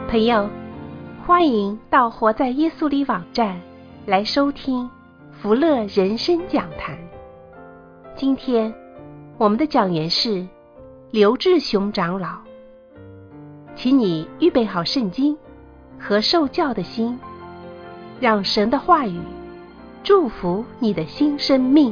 朋友，欢迎到活在耶稣里网站来收听福乐人生讲坛。今天我们的讲员是刘志雄长老，请你预备好圣经和受教的心，让神的话语祝福你的新生命。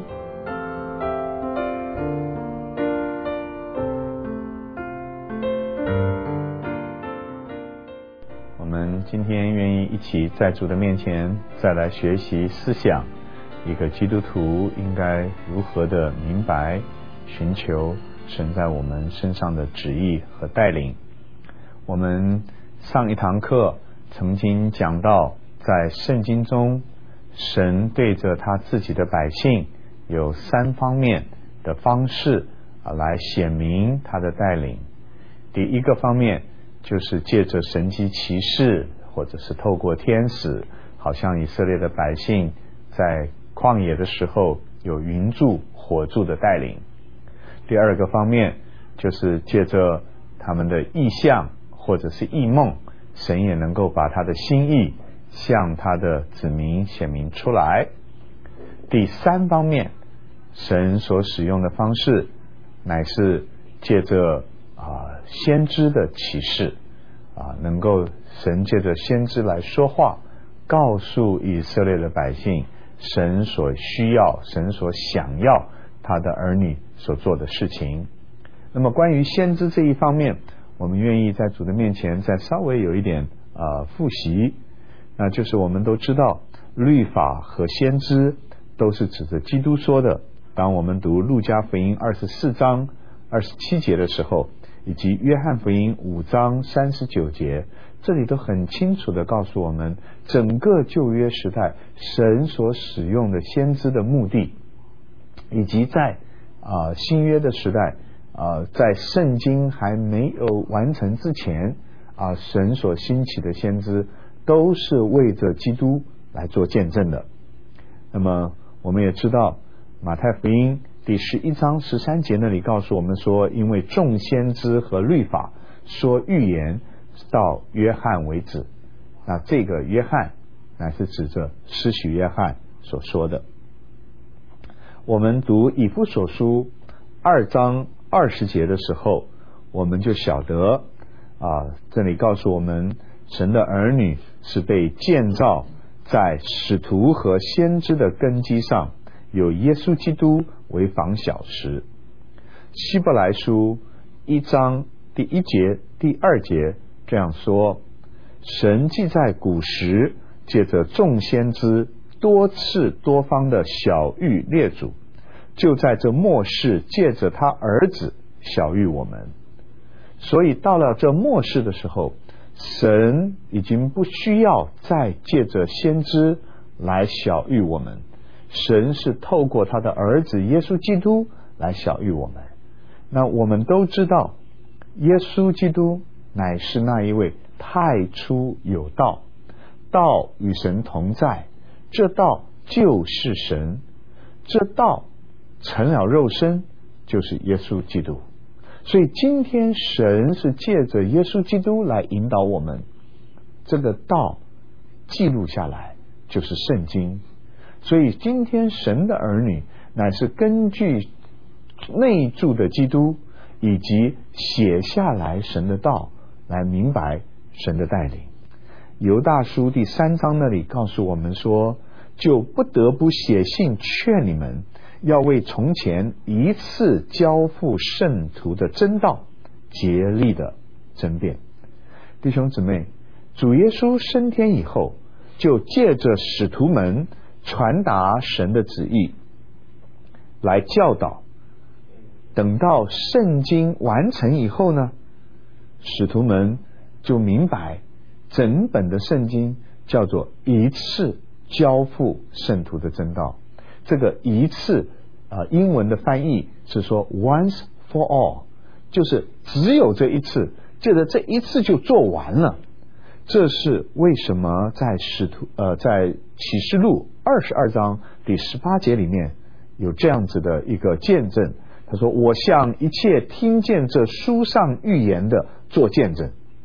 我们今天愿意一起在主的面前再来学习思想一个基督徒应该如何的明白寻求神在我们身上的旨意和带领。我们上一堂课曾经讲到，在圣经中神对着他自己的百姓有3方面的方式来显明他的带领。第一个方面就是借着神迹奇事，或者是透过天使，好像以色列的百姓在旷野的时候有云柱火柱的带领。第二个方面就是借着他们的异象或者是异梦，神也能够把他的心意向他的子民显明出来。第3方面，神所使用的方式乃是借着先知的启示能够神借着先知来说话，告诉以色列的百姓神所需要、神所想要他的儿女所做的事情。那么关于先知这一方面，我们愿意在主的面前再稍微有一点复习。那就是我们都知道律法和先知都是指着基督说的。当我们读路加福音24章27节的时候，以及约翰福音5章39节，这里都很清楚地告诉我们整个旧约时代神所使用的先知的目的，以及在新约的时代在圣经还没有完成之前神所兴起的先知都是为着基督来做见证的。那么我们也知道马太福音第11章13节那里告诉我们说，因为众先知和律法说预言到约翰为止。那这个约翰乃是指着施洗约翰所说的。我们读以弗所书2章20节的时候，我们就晓得这里告诉我们神的儿女是被建造在使徒和先知的根基上，有耶稣基督为房小石。希伯来书1章第1节第2节这样说，神既在古时借着众先知多次多方的晓谕列祖，就在这末世借着他儿子晓谕我们。所以到了这末世的时候，神已经不需要再借着先知来晓谕我们，神是透过他的儿子耶稣基督来晓谕我们。那我们都知道耶稣基督乃是那一位太初有道，道与神同在，这道就是神，这道成了肉身，就是耶稣基督。所以今天神是借着耶稣基督来引导我们，这个道记录下来就是圣经。所以今天神的儿女乃是根据内住的基督以及写下来神的道来明白神的带领。犹大书第3章那里告诉我们说，就不得不写信劝你们，要为从前一次交付圣徒的真道竭力的争辩。弟兄姊妹，主耶稣升天以后，就借着使徒们传达神的旨意来教导。等到圣经完成以后呢，使徒们就明白整本的圣经叫做一次交付圣徒的真道。这个一次英文的翻译是说 once for all， 就是只有这一次，借着这一次就做完了。这是为什么在在启示录22章第18节里面有这样子的一个见证。他说，我向一切听见这书上预言的做见证，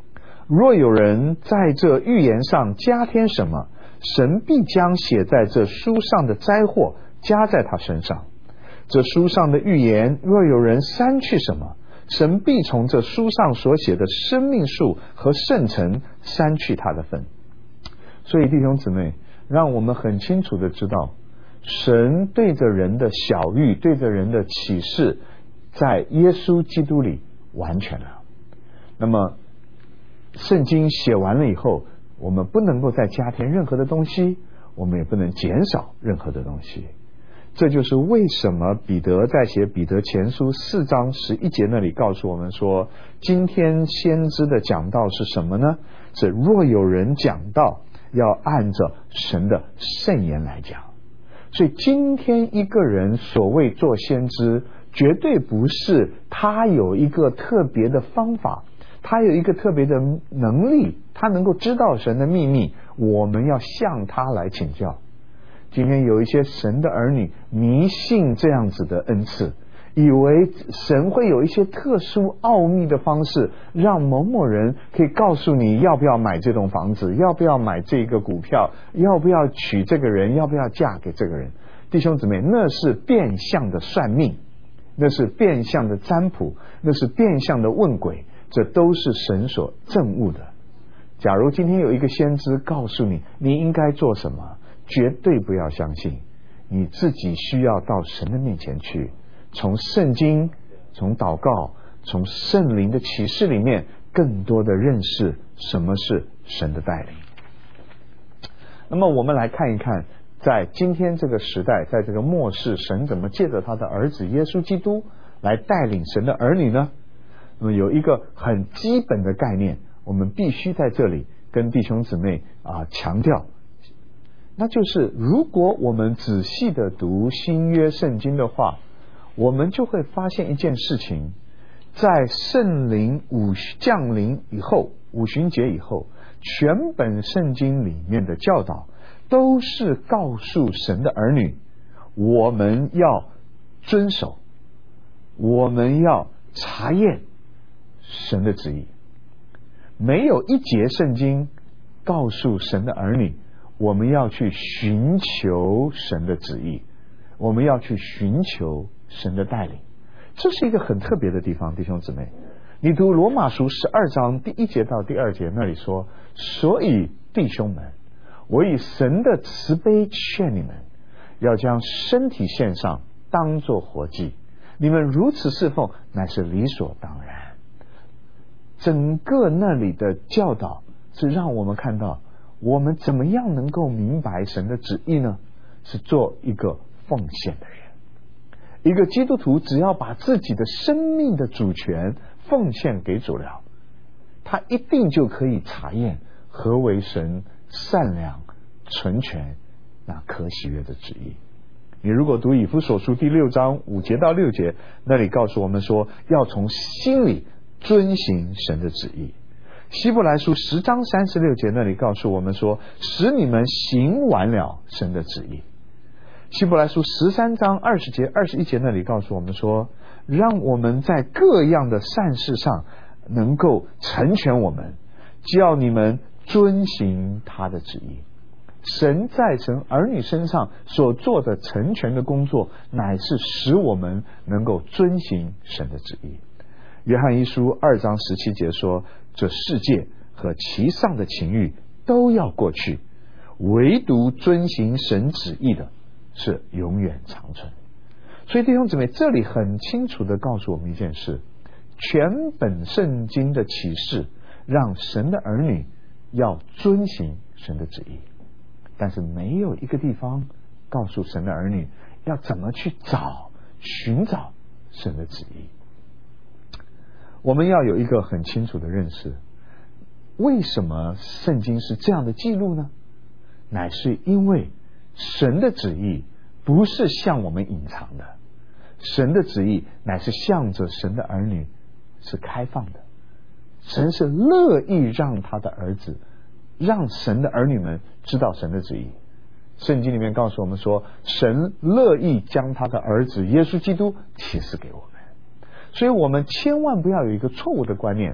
若有人在这预言上加添什么，神必将写在这书上的灾祸加在他身上。这书上的预言若有人删去什么，神必从这书上所写的生命树和圣城删去他的份。所以弟兄姊妹，让我们很清楚的知道，神对着人的晓谕，对着人的启示，在耶稣基督里完全了。那么圣经写完了以后，我们不能够再加添任何的东西，我们也不能减少任何的东西。这就是为什么彼得在写彼得前书4章11节那里告诉我们说，今天先知的讲道是什么呢？是若有人讲道，要按着神的圣言来讲。所以今天一个人所谓做先知，绝对不是他有一个特别的方法，他有一个特别的能力，他能够知道神的秘密，我们要向他来请教。今天有一些神的儿女迷信这样子的恩赐，以为神会有一些特殊奥秘的方式，让某某人可以告诉你要不要买这栋房子，要不要买这个股票，要不要娶这个人，要不要嫁给这个人。弟兄姊妹，那是变相的算命，那是变相的占卜，那是变相的问鬼，这都是神所憎恶的。假如今天有一个先知告诉你你应该做什么，绝对不要相信，你自己需要到神的面前去，从圣经，从祷告，从圣灵的启示里面更多的认识什么是神的带领。那么我们来看一看，在今天这个时代，在这个末世，神怎么借着他的儿子耶稣基督来带领神的儿女呢？那么有一个很基本的概念，我们必须在这里跟弟兄姊妹强调，那就是如果我们仔细的读新约圣经的话，我们就会发现一件事情，在圣灵降临以后，五旬节以后，全本圣经里面的教导都是告诉神的儿女，我们要遵守，我们要查验神的旨意。没有一节圣经告诉神的儿女我们要去寻求神的旨意，我们要去寻求神的带领。这是一个很特别的地方，弟兄姊妹，你读罗马书12章第1节到第2节那里说，所以弟兄们，我以神的慈悲劝你们，要将身体献上，当作活祭，你们如此侍奉，乃是理所当然。整个那里的教导是让我们看到，我们怎么样能够明白神的旨意呢？是做一个奉献的人。一个基督徒只要把自己的生命的主权奉献给主了，他一定就可以查验何为神善良、纯全、那可喜悦的旨意。你如果读以弗所书第6章5节到6节，那里告诉我们说，要从心里遵行神的旨意。希伯来书10章36节那里告诉我们说，使你们行完了神的旨意。希伯来书13章20节21节那里告诉我们说，让我们在各样的善事上能够成全我们，叫你们遵行他的旨意。神在神儿女身上所做的成全的工作，乃是使我们能够遵行神的旨意。约翰一书2章17节说，这世界和其上的情欲都要过去，唯独遵行神旨意的是永远长存。所以弟兄姊妹，这里很清楚地告诉我们一件事，全本圣经的启示让神的儿女要遵行神的旨意，但是没有一个地方告诉神的儿女要怎么去寻找神的旨意。我们要有一个很清楚的认识，为什么圣经是这样的记录呢？乃是因为神的旨意不是向我们隐藏的，神的旨意乃是向着神的儿女是开放的。神是乐意让他的儿子，让神的儿女们知道神的旨意。圣经里面告诉我们说，神乐意将他的儿子耶稣基督启示给我们。所以我们千万不要有一个错误的观念，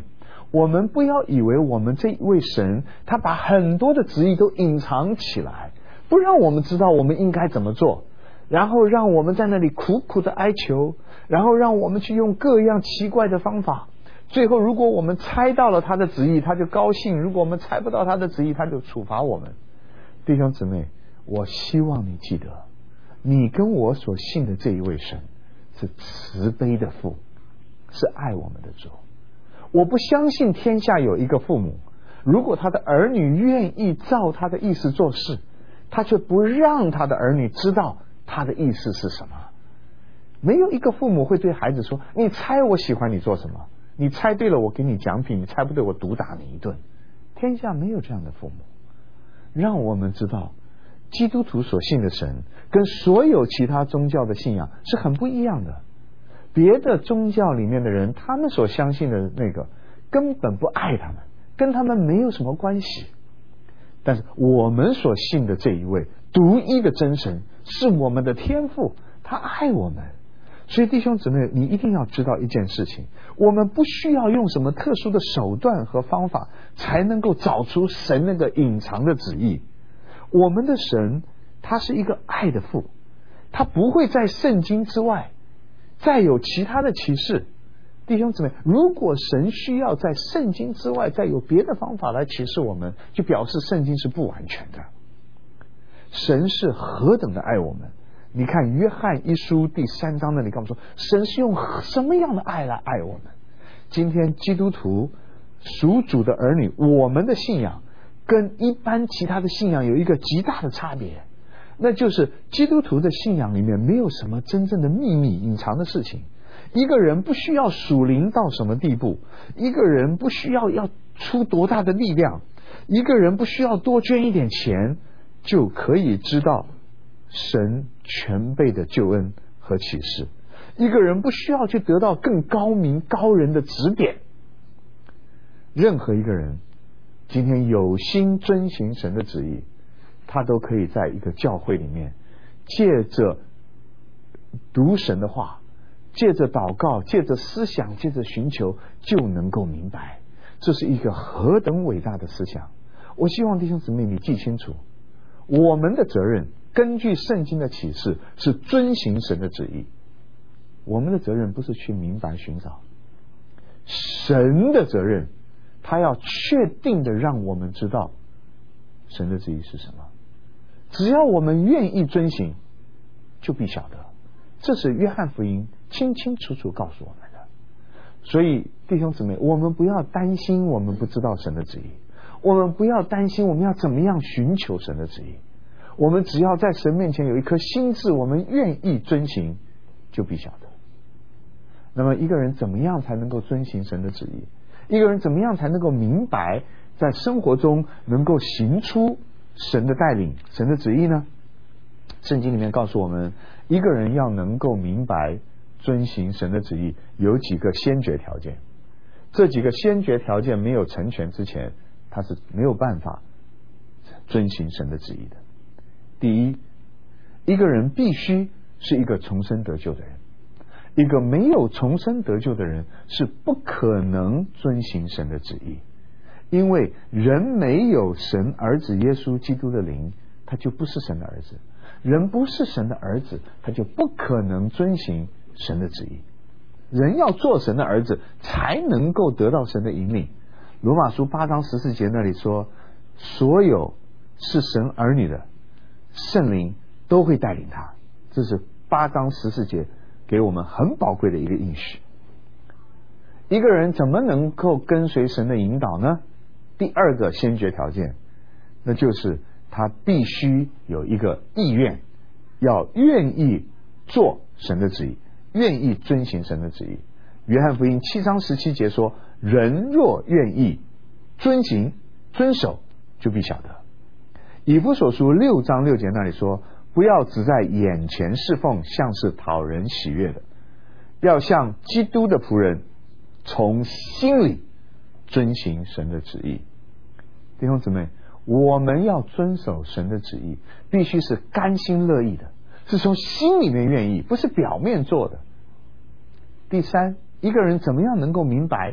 我们不要以为我们这一位神他把很多的旨意都隐藏起来，不让我们知道我们应该怎么做，然后让我们在那里苦苦的哀求，然后让我们去用各样奇怪的方法，最后如果我们猜到了他的旨意他就高兴，如果我们猜不到他的旨意他就处罚我们。弟兄姊妹，我希望你记得，你跟我所信的这一位神是慈悲的父，是爱我们的主。我不相信天下有一个父母，如果他的儿女愿意照他的意思做事，他却不让他的儿女知道他的意思是什么。没有一个父母会对孩子说，你猜我喜欢你做什么，你猜对了我给你奖品，你猜不对我毒打你一顿。天下没有这样的父母。让我们知道基督徒所信的神跟所有其他宗教的信仰是很不一样的。别的宗教里面的人，他们所相信的那个根本不爱他们，跟他们没有什么关系。但是我们所信的这一位独一的真神是我们的天父，他爱我们。所以弟兄姊妹，你一定要知道一件事情，我们不需要用什么特殊的手段和方法才能够找出神那个隐藏的旨意。我们的神他是一个爱的父，他不会在圣经之外再有其他的启示。弟兄姊妹，如果神需要在圣经之外再有别的方法来启示我们，就表示圣经是不完全的。神是何等的爱我们。你看约翰一书第3章那里告诉说，神是用什么样的爱来爱我们。今天基督徒属主的儿女，我们的信仰跟一般其他的信仰有一个极大的差别，那就是基督徒的信仰里面没有什么真正的秘密隐藏的事情。一个人不需要属灵到什么地步，一个人不需要出多大的力量，一个人不需要多捐一点钱，就可以知道神全备的救恩和启示。一个人不需要去得到更高明高人的指点。任何一个人今天有心遵行神的旨意，他都可以在一个教会里面借着读神的话，借着祷告，借着思想，借着寻求，就能够明白这是一个何等伟大的思想。我希望弟兄姊妹你记清楚，我们的责任根据圣经的启示是遵行神的旨意。我们的责任不是去明白寻找，神的责任他要确定的让我们知道神的旨意是什么。只要我们愿意遵行，就必晓得。这是约翰福音清清楚楚告诉我们的。所以弟兄姊妹，我们不要担心我们不知道神的旨意，我们不要担心我们要怎么样寻求神的旨意。我们只要在神面前有一颗心志，我们愿意遵行，就必晓得。那么一个人怎么样才能够遵行神的旨意？一个人怎么样才能够明白在生活中能够行出神的带领，神的旨意呢？圣经里面告诉我们，一个人要能够明白遵行神的旨意，有几个先决条件。这几个先决条件没有成全之前，他是没有办法遵行神的旨意的。第一，一个人必须是一个重生得救的人。一个没有重生得救的人是不可能遵行神的旨意，因为人没有神儿子耶稣基督的灵，他就不是神的儿子。人不是神的儿子，他就不可能遵行神的旨意。人要做神的儿子，才能够得到神的引领。罗马书8章14节那里说，所有是神儿女的，圣灵都会带领他。这是8章14节给我们很宝贵的一个应许。一个人怎么能够跟随神的引导呢？第二个先决条件，那就是他必须有一个意愿，要愿意做神的旨意，愿意遵行神的旨意。约翰福音7章17节说，人若愿意遵行遵守，就必晓得。以弗所书6章6节那里说，不要只在眼前侍奉，像是讨人喜悦的，要像基督的仆人，从心里遵行神的旨意。弟兄姊妹，我们要遵守神的旨意，必须是甘心乐意的，是从心里面愿意，不是表面做的。第三，一个人怎么样能够明白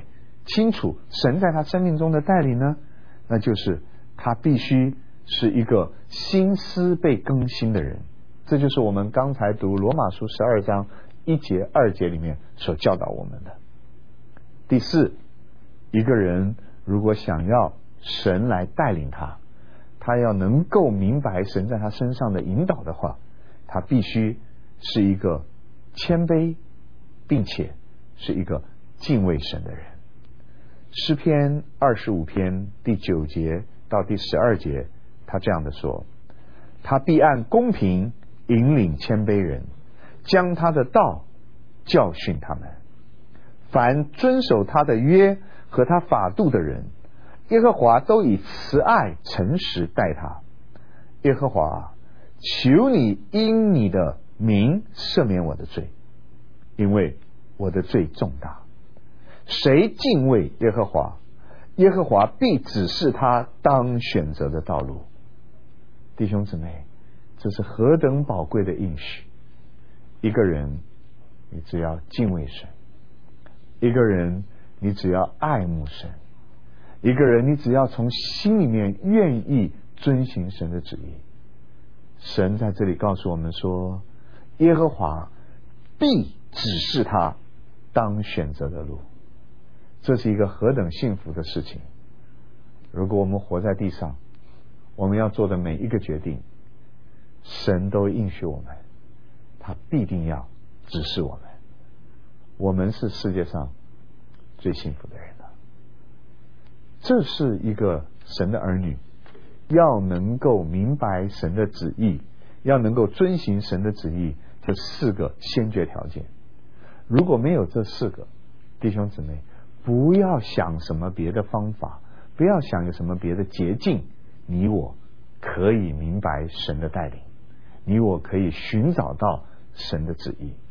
清楚神在他生命中的带领呢？那就是他必须是一个心思被更新的人。这就是我们刚才读罗马书12章1节2节里面所教导我们的。第四，一个人如果想要神来带领他，他要能够明白神在他身上的引导的话，他必须是一个谦卑并且是一个敬畏神的人。诗篇25篇第9节到第12节，他这样的说：他必按公平引领谦卑人，将他的道教训他们。凡遵守他的约和他法度的人，耶和华都以慈爱诚实待他。耶和华，求你因你的名赦免我的罪，因为我的罪重大。谁敬畏耶和华，耶和华必指示他当选择的道路。弟兄姊妹，这是何等宝贵的应许！一个人，你只要敬畏神；一个人，你只要爱慕神；一个人，你只要从心里面愿意遵行神的旨意。神在这里告诉我们说，耶和华必指示他当选择的路。这是一个何等幸福的事情！如果我们活在地上，我们要做的每一个决定，神都应许我们，他必定要指示我们。我们是世界上最幸福的人了。这是一个神的儿女要能够明白神的旨意，要能够遵行神的旨意，这4个先决条件。如果没有这4个，弟兄姊妹，不要想什么别的方法，不要想有什么别的捷径，你我可以明白神的带领，你我可以寻找到神的旨意。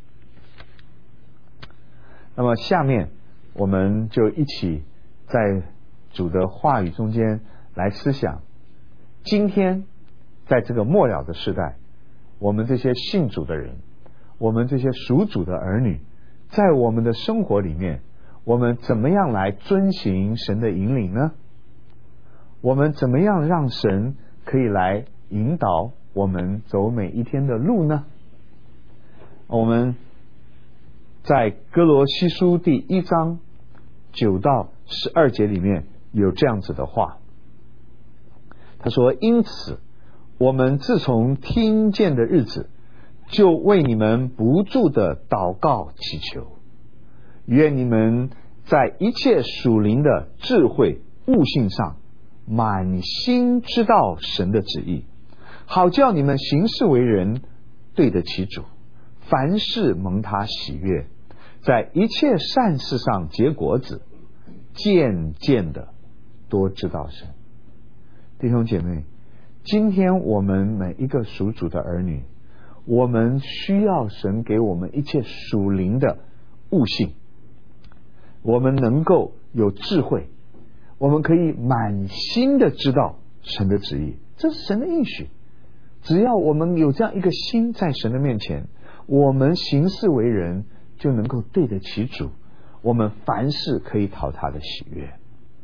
那么下面我们就一起在主的话语中间来思想，今天在这个末了的时代，我们这些信主的人，我们这些属主的儿女，在我们的生活里面，我们怎么样来遵行神的引领呢？我们怎么样让神可以来引导我们走每一天的路呢？我们在哥罗西书第1章9到12节里面有这样子的话，他说：因此我们自从听见的日子，就为你们不住的祷告祈求，愿你们在一切属灵的智慧悟性上满心知道神的旨意，好叫你们行事为人对得起主，凡事蒙他喜悦，在一切善事上结果子，渐渐的多知道神。弟兄姐妹，今天我们每一个属主的儿女，我们需要神给我们一切属灵的悟性，我们能够有智慧，我们可以满心的知道神的旨意，这是神的应许。只要我们有这样一个心在神的面前，我们行事为人就能够对得起主，我们凡事可以讨他的喜悦。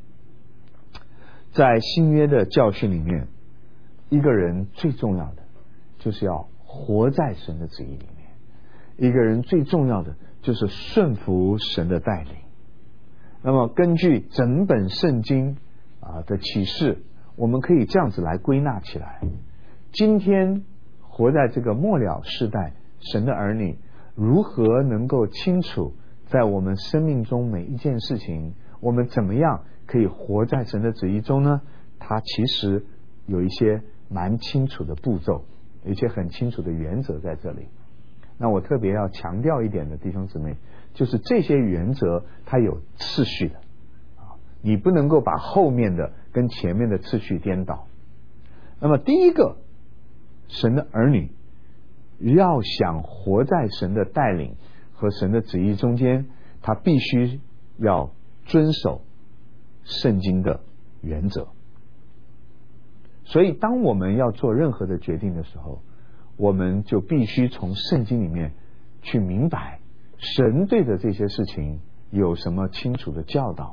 在新约的教训里面，一个人最重要的就是要活在神的旨意里面，一个人最重要的就是顺服神的带领。那么根据整本圣经的启示，我们可以这样子来归纳起来，今天活在这个末了世代，神的儿女如何能够清楚在我们生命中每一件事情，我们怎么样可以活在神的旨意中呢？它其实有一些蛮清楚的步骤，有一些很清楚的原则在这里。那我特别要强调一点的，弟兄姊妹，就是这些原则它有次序的，你不能够把后面的跟前面的次序颠倒。那么第一个，神的儿女要想活在神的带领和神的旨意中间，他必须要遵守圣经的原则。所以当我们要做任何的决定的时候，我们就必须从圣经里面去明白神对的这些事情有什么清楚的教导，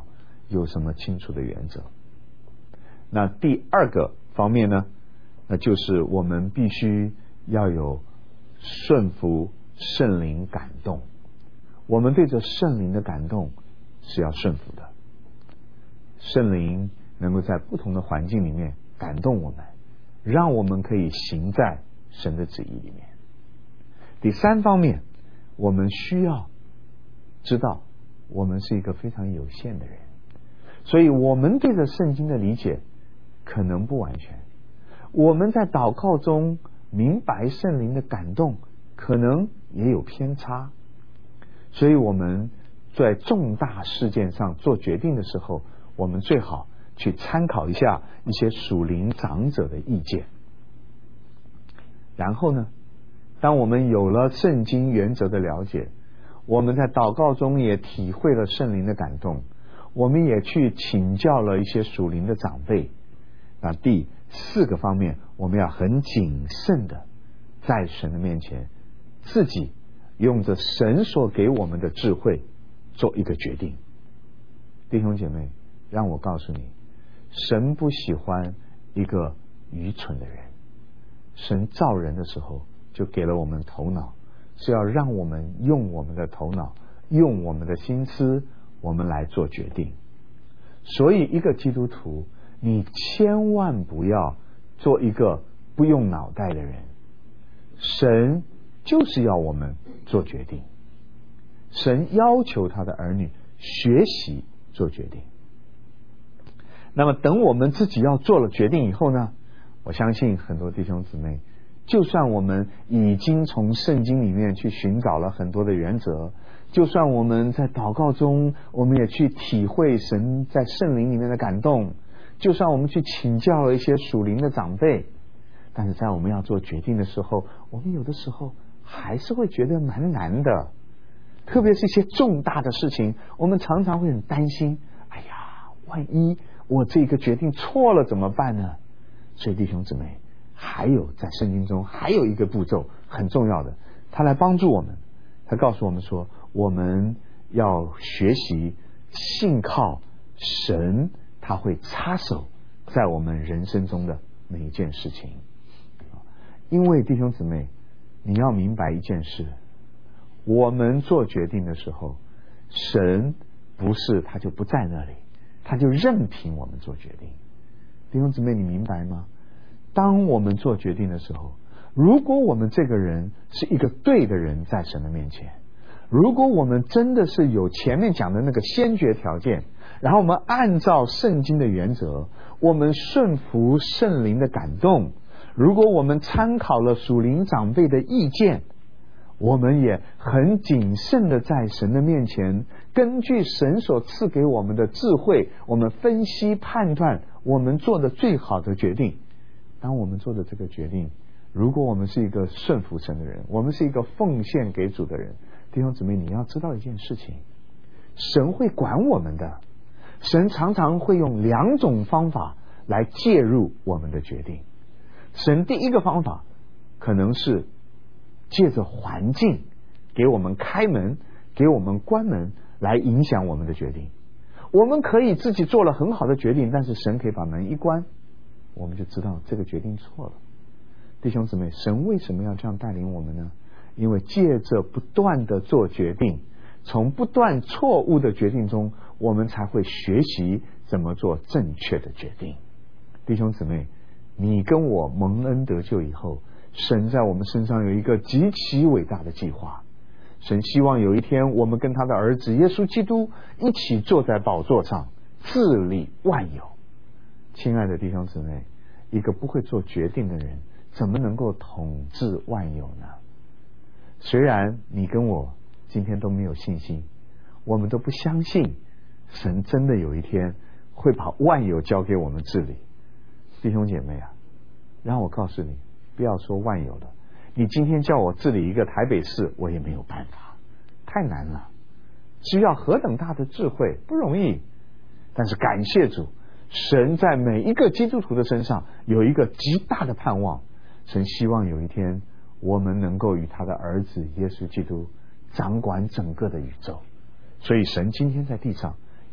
有什么清楚的原则。那第二个方面呢，那就是我们必须要有顺服圣灵感动。我们对着圣灵的感动是要顺服的。圣灵能够在不同的环境里面感动我们，让我们可以行在神的旨意里面。第三方面，我们需要知道我们是一个非常有限的人，所以我们对着圣经的理解可能不完全，我们在祷告中明白圣灵的感动可能也有偏差，所以我们在重大事件上做决定的时候，我们最好去参考一下一些属灵长者的意见。然后呢，当我们有了圣经原则的了解，我们在祷告中也体会了圣灵的感动，我们也去请教了一些属灵的长辈。那第四个方面，我们要很谨慎的在神的面前，自己用着神所给我们的智慧做一个决定。弟兄姐妹，让我告诉你，神不喜欢一个愚蠢的人。神造人的时候就给了我们头脑，是要让我们用我们的头脑，用我们的心思，我们来做决定。所以一个基督徒，你千万不要做一个不用脑袋的人。神就是要我们做决定，神要求他的儿女学习做决定。那么等我们自己要做了决定以后呢，我相信很多弟兄姊妹，就算我们已经从圣经里面去寻找了很多的原则，就算我们在祷告中我们也去体会神在圣灵里面的感动，就算我们去请教了一些属灵的长辈，但是在我们要做决定的时候，我们有的时候还是会觉得蛮难的。特别是一些重大的事情，我们常常会很担心，哎呀，万一我这个决定错了怎么办呢？所以弟兄姊妹，还有在圣经中还有一个步骤很重要的，他来帮助我们。他告诉我们说，我们要学习信靠神，他会插手在我们人生中的每一件事情。因为弟兄姊妹，你要明白一件事，我们做决定的时候，神不是他就不在那里，他就任凭我们做决定。弟兄姊妹，你明白吗？当我们做决定的时候，如果我们这个人是一个对的人，在神的面前，如果我们真的是有前面讲的那个先决条件，然后我们按照圣经的原则，我们顺服圣灵的感动，如果我们参考了属灵长辈的意见，我们也很谨慎的在神的面前，根据神所赐给我们的智慧，我们分析判断我们做的最好的决定。当我们做的这个决定，如果我们是一个顺服神的人，我们是一个奉献给主的人，弟兄姊妹，你要知道一件事情，神会管我们的。神常常会用两种方法来介入我们的决定。神第一个方法可能是借着环境给我们开门，给我们关门，来影响我们的决定。我们可以自己做了很好的决定，但是神可以把门一关，我们就知道这个决定错了。弟兄姊妹，神为什么要这样带领我们呢？因为借着不断的做决定，从不断错误的决定中，我们才会学习怎么做正确的决定。弟兄姊妹，你跟我蒙恩得救以后，神在我们身上有一个极其伟大的计划。神希望有一天我们跟他的儿子耶稣基督一起坐在宝座上，治理万有。亲爱的弟兄姊妹，一个不会做决定的人怎么能够统治万有呢？虽然你跟我今天都没有信心，我们都不相信神真的有一天会把万有交给我们治理。弟兄姐妹啊，让我告诉你，不要说万有了，你今天叫我治理一个台北市，我也没有办法，太难了，需要何等大的智慧，不容易。但是感谢主，神在每一个基督徒的身上有一个极大的盼望，神希望有一天我们能够与他的儿子耶稣基督掌管整个的宇宙。所以神今天在地上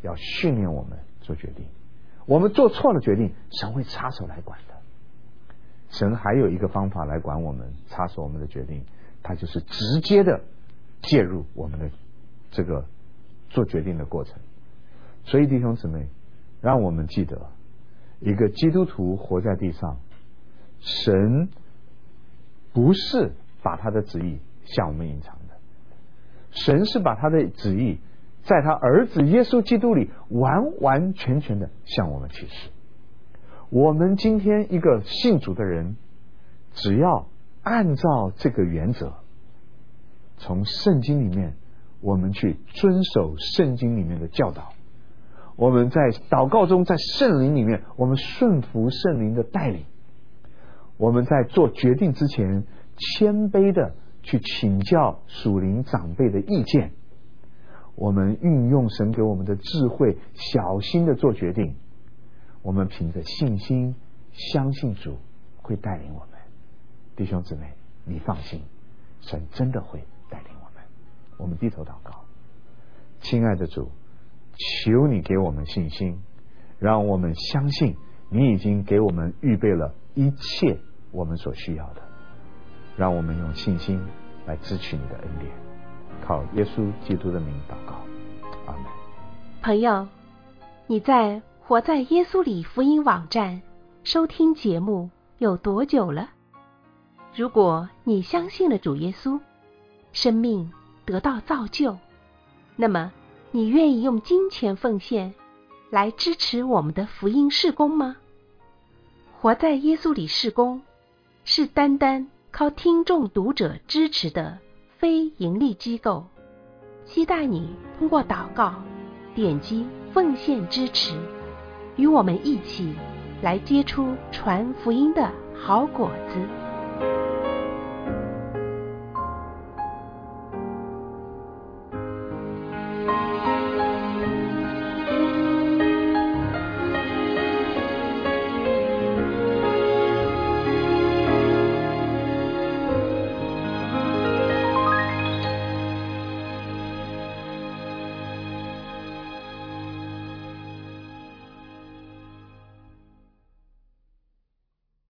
要训练我们做决定。我们做错了决定，神会插手来管的。神还有一个方法来管我们，插手我们的决定，他就是直接的介入我们的这个做决定的过程。所以弟兄姊妹，让我们记得，一个基督徒活在地上，神不是把他的旨意向我们隐藏的，神是把他的旨意在他儿子耶稣基督里完完全全的向我们启示。我们今天一个信主的人，只要按照这个原则，从圣经里面我们去遵守圣经里面的教导，我们在祷告中，在圣灵里面我们顺服圣灵的带领，我们在做决定之前谦卑的去请教属灵长辈的意见，我们运用神给我们的智慧，小心的做决定，我们凭着信心相信主会带领我们。弟兄姊妹，你放心，神真的会带领我们。我们低头祷告。亲爱的主，求你给我们信心，让我们相信你已经给我们预备了一切我们所需要的，让我们用信心来支取你的恩典，靠耶稣基督的名祷告，阿们。 朋友，你在活在耶稣里福音网站收听节目有多久了？如果你相信了主耶稣，生命得到造就，那么你愿意用金钱奉献来支持我们的福音事工吗？活在耶稣里事工是单单靠听众读者支持的非盈利机构，期待你通过祷告点击奉献支持，与我们一起来结出传福音的好果子。